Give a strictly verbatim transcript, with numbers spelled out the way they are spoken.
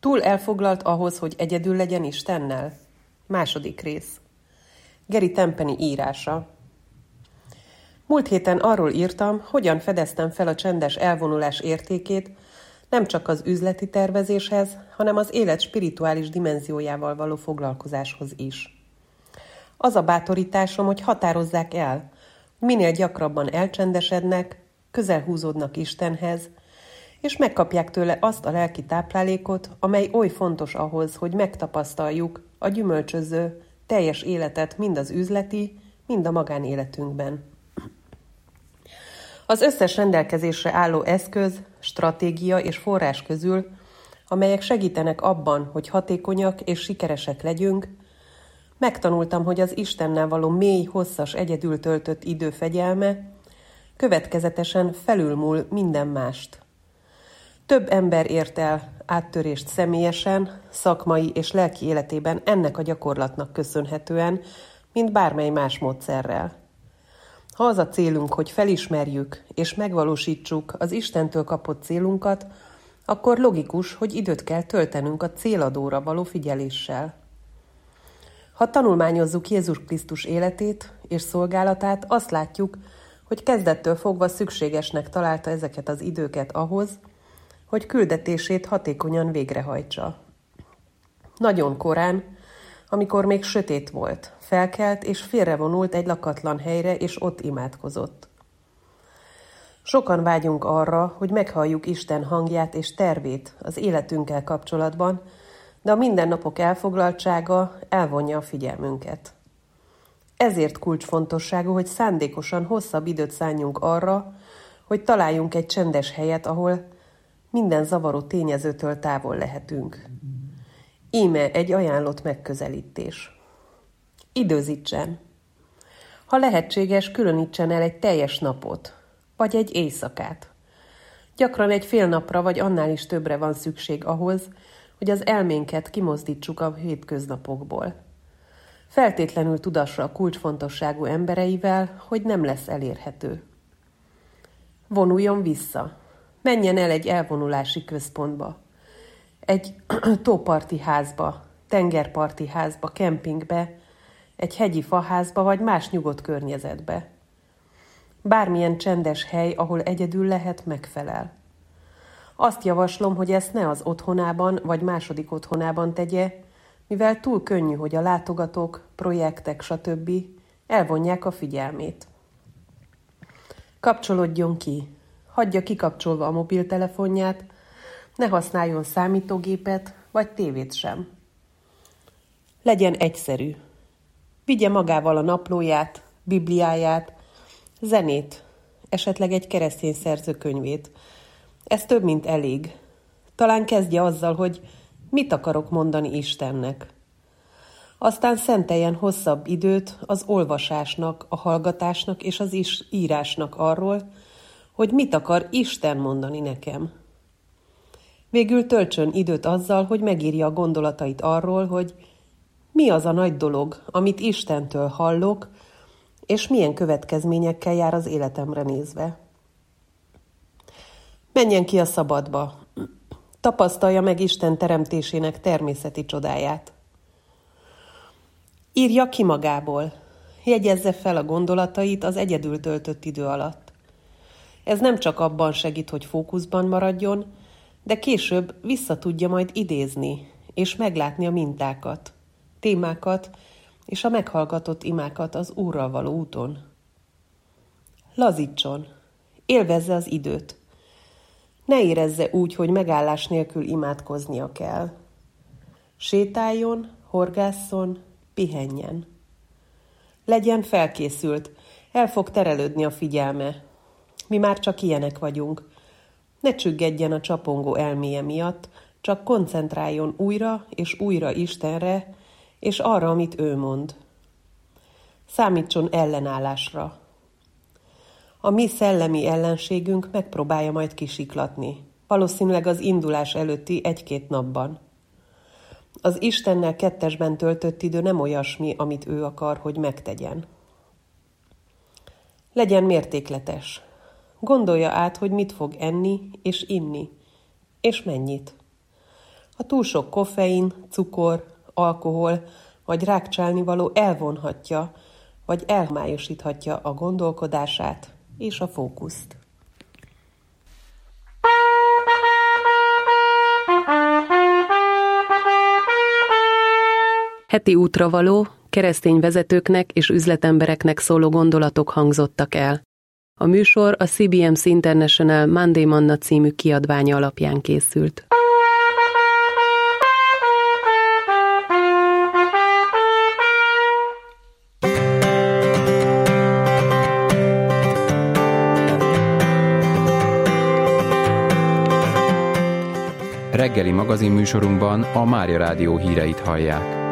Túl elfoglalt ahhoz, hogy egyedül legyen Istennel? Második rész. Gary Tempany írása. Múlt héten arról írtam, hogyan fedeztem fel a csendes elvonulás értékét, nem csak az üzleti tervezéshez, hanem az élet spirituális dimenziójával való foglalkozáshoz is. Az a bátorításom, hogy határozzák el, minél gyakrabban elcsendesednek, közel húzódnak Istenhez, és megkapják tőle azt a lelki táplálékot, amely oly fontos ahhoz, hogy megtapasztaljuk a gyümölcsöző, teljes életet mind az üzleti, mind a magánéletünkben. Az összes rendelkezésre álló eszköz, stratégia és forrás közül, amelyek segítenek abban, hogy hatékonyak és sikeresek legyünk, megtanultam, hogy az Istennel való mély, hosszas, egyedül töltött idő fegyelme következetesen felülmúl minden mást. Több ember ért el áttörést személyesen, szakmai és lelki életében ennek a gyakorlatnak köszönhetően, mint bármely más módszerrel. Ha az a célunk, hogy felismerjük és megvalósítsuk az Istentől kapott célunkat, akkor logikus, hogy időt kell töltenünk a céladóra való figyeléssel. Ha tanulmányozzuk Jézus Krisztus életét és szolgálatát, azt látjuk, hogy kezdettől fogva szükségesnek találta ezeket az időket ahhoz, hogy küldetését hatékonyan végrehajtsa. Nagyon korán, amikor még sötét volt, felkelt és félrevonult egy lakatlan helyre, és ott imádkozott. Sokan vágyunk arra, hogy meghalljuk Isten hangját és tervét az életünkkel kapcsolatban, de a mindennapok elfoglaltsága elvonja a figyelmünket. Ezért kulcsfontosságú, hogy szándékosan hosszabb időt szánjunk arra, hogy találjunk egy csendes helyet, ahol minden zavaró tényezőtől távol lehetünk. Íme egy ajánlott megközelítés. Időzítsen. Ha lehetséges, különítsen el egy teljes napot, vagy egy éjszakát. Gyakran egy fél napra vagy annál is többre van szükség ahhoz, hogy az elménket kimozdítsuk a hétköznapokból. Feltétlenül tudassa a kulcsfontosságú embereivel, hogy nem lesz elérhető. Vonuljon vissza. Menjen el egy elvonulási központba. Egy tóparti házba, tengerparti házba, kempingbe, egy hegyi faházba vagy más nyugodt környezetbe. Bármilyen csendes hely, ahol egyedül lehet, megfelel. Azt javaslom, hogy ezt ne az otthonában vagy második otthonában tegye, mivel túl könnyű, hogy a látogatók, projektek, stb. Elvonják a figyelmét. Kapcsolódjon ki, hagyja kikapcsolva a mobiltelefonját, ne használjon számítógépet vagy tévét sem. Legyen egyszerű. Vigye magával a naplóját, bibliáját, zenét, esetleg egy keresztény szerzőkönyvét. Ez több, mint elég. Talán kezdje azzal, hogy mit akarok mondani Istennek. Aztán szenteljen hosszabb időt az olvasásnak, a hallgatásnak és az is írásnak arról, hogy mit akar Isten mondani nekem. Végül töltsön időt azzal, hogy megírja a gondolatait arról, hogy mi az a nagy dolog, amit Istentől hallok, és milyen következményekkel jár az életemre nézve. Menjen ki a szabadba. Tapasztalja meg Isten teremtésének természeti csodáját. Írja ki magából. Jegyezze fel a gondolatait az egyedül töltött idő alatt. Ez nem csak abban segít, hogy fókuszban maradjon, de később vissza tudja majd idézni, és meglátni a mintákat, témákat és a meghallgatott imákat az Úrral való úton. Lazítson, élvezze az időt. Ne érezze úgy, hogy megállás nélkül imádkoznia kell. Sétáljon, horgásszon, pihenjen. Legyen felkészült, el fog terelődni a figyelme. Mi már csak ilyenek vagyunk. Ne csüggedjen a csapongó elméje miatt, csak koncentráljon újra és újra Istenre, és arra, amit ő mond. Számítson ellenállásra. A mi szellemi ellenségünk megpróbálja majd kisiklatni, valószínűleg az indulás előtti egy-két napban. Az Istennel kettesben töltött idő nem olyasmi, amit ő akar, hogy megtegyen. Legyen mértékletes. Gondolja át, hogy mit fog enni és inni, és mennyit. A túl sok koffein, cukor, alkohol vagy rákcsálnivaló elvonhatja, vagy elhomályosíthatja a gondolkodását és a fókuszt. Heti útravaló, keresztény vezetőknek és üzletembereknek szóló gondolatok hangzottak el. A műsor a cé bé em cé International Monday Manna című kiadványa alapján készült. Reggeli magazinműsorunkban a Mária Rádió híreit hallják.